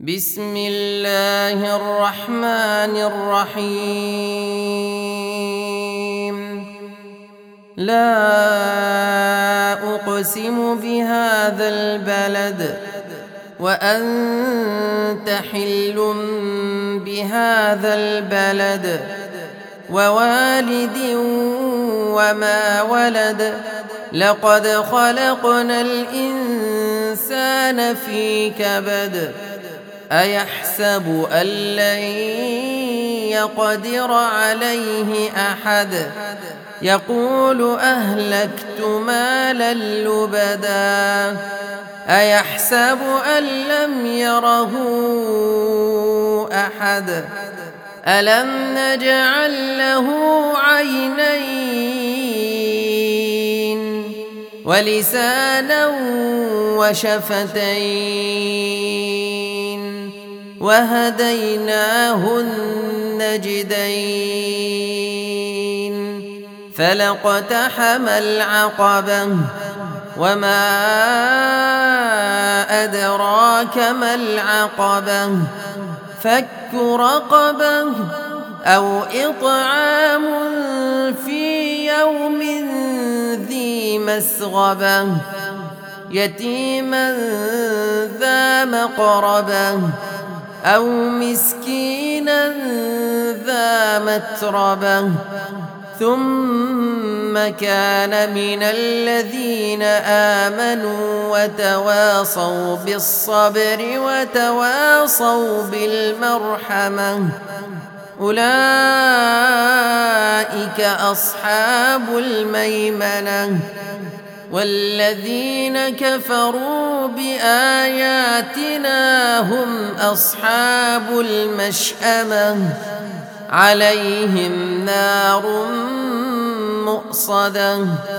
بسم الله الرحمن الرحيم. لا أقسم بهذا البلد وأنت حل بهذا البلد ووالد وما ولد. لقد خلقنا الإنسان في كبد. أيحسب أن لن يقدر عليه أحد. يقول أهلكت مالا لبدا. أيحسب أن لم يره أحد. ألم نجعل له عينين ولسانا وشفتين وهديناه النجدين. فلاقتحم العقبة وما أدراك ما العقبة. فك رقبة أو إطعام في يوم ذي مسغبة يتيما ذا مقربة أو مسكينا ذا متربة. ثم كان من الذين آمنوا وتواصوا بالصبر وتواصوا بالمرحمة. أولئك أصحاب الميمنة. والذين كفروا بآياتنا هم أصحاب المشأمة. عليهم نار مؤصدة.